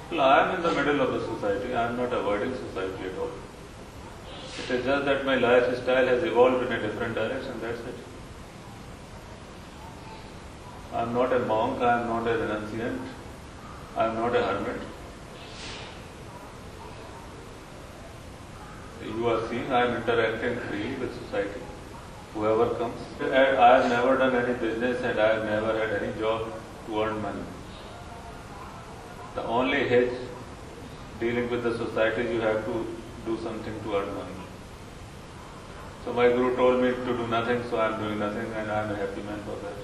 Well, I am in the middle of the society. I am not avoiding society at all. It is just that my lifestyle has evolved in a different direction, that's it. I am not a monk, I am not a renunciant, I am not a hermit. You are seeing I am interacting freely with society, whoever comes. I have never done any business and I have never had any job to earn money. The only hedge dealing with the society is you have to do something to earn money. So my Guru told me to do nothing, so I am doing nothing and I am a happy man for that.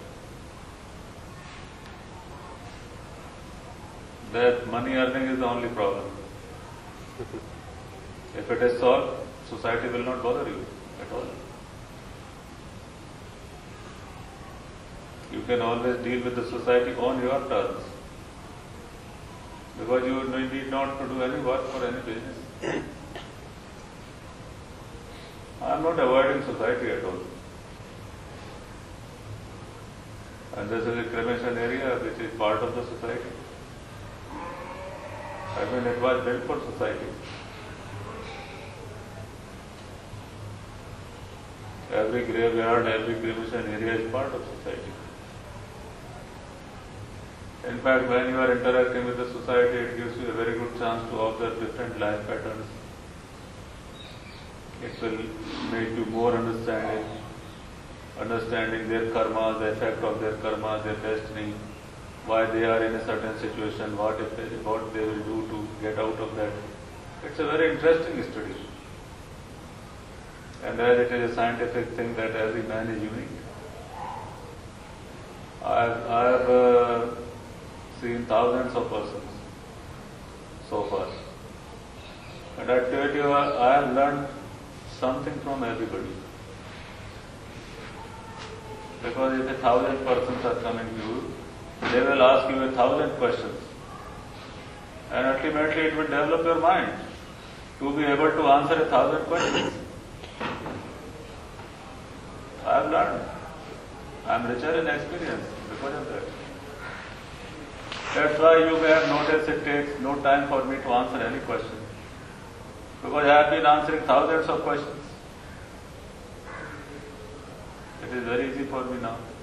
That money earning is the only problem. If it is solved, society will not bother you at all. You can always deal with the society on your terms. Because you need not to do any work for any business. I am not avoiding society at all. And this is a cremation area which is part of the society. I mean, it was built for society. Every graveyard, every cremation area is part of society. In fact, when you are interacting with the society, it gives you a very good chance to observe different life patterns. It will make you more understanding their karma, the effect of their karma, their destiny, why they are in a certain situation, what they will do to get out of that. It's a very interesting study. And as it is a scientific thing that every man is unique. I have seen thousands of persons so far. And I tell you, I have learned something from everybody. Because if 1,000 persons are coming to you, they will ask you 1,000 questions. And ultimately it will develop your mind to be able to answer 1,000 questions. I have learned. I am richer in experience because of that. That's why you may have noticed it takes no time for me to answer any question. Because I have been answering thousands of questions. It is very easy for me now.